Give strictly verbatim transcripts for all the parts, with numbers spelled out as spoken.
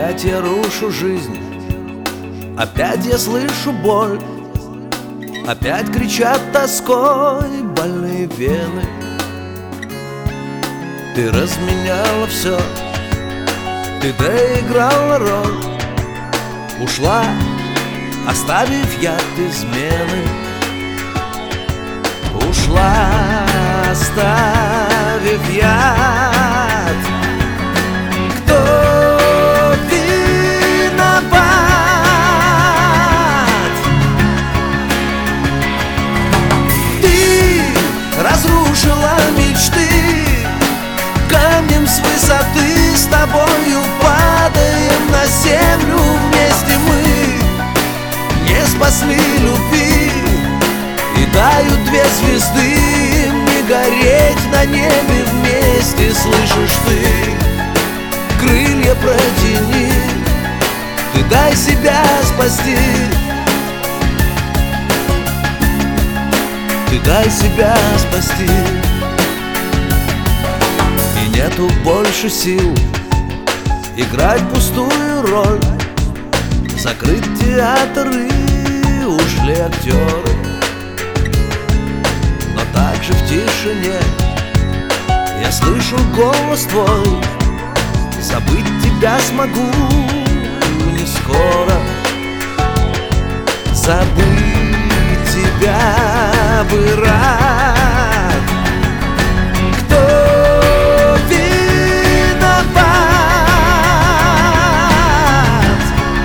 Опять я рушу жизнь, опять я слышу боль, опять кричат тоской больные вены. Ты разменяла все, ты доиграла роль, ушла, оставив яд измены. Ушла, оставив яд. Кто виноват? Ты разрушила мечты, камнем с высоты с тобою падаем на землю вместе мы. Не спасли любви, и тают две звезды, не гореть на небе вместе. Слышишь ты, крылья протяни, ты дай себя спасти. Ты дай себя спасти. И нету больше сил играть пустую роль, закрыть театр и ушли актеры. Но также в тишине я слышу голос твой, забыть тебя смогу не скоро. Забыть тебя бы рад. Кто виноват?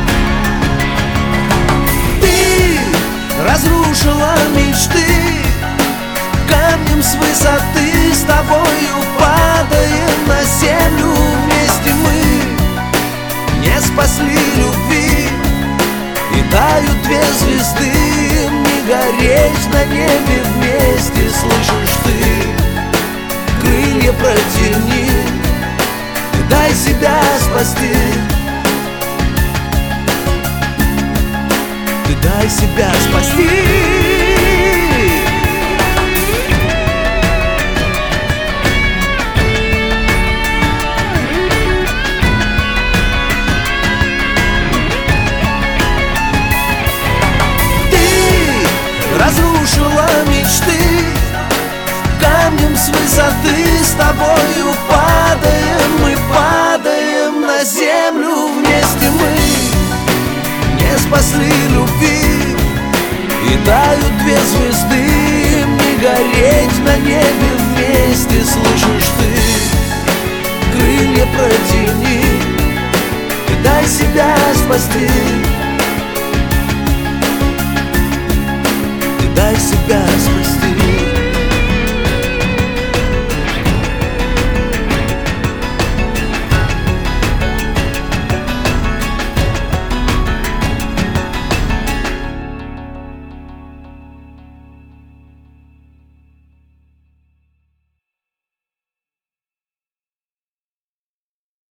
Ты разрушила мечты, камнем с высоты с тобою падаем на землю вместе мы. Не спасли любви, и тают две звезды, не гореть на небе вместе. Слышишь ты, крылья протяни, ты дай себя спасти. Ты дай себя спасти. Разрушила мечты, камнем с высоты с тобою падаем мы, падаем на землю вместе мы. Не спасли любви, и тают две звезды, не гореть на небе вместе. Слышишь ты, крылья протяни, и дай себя спасти. Дай себя спасти.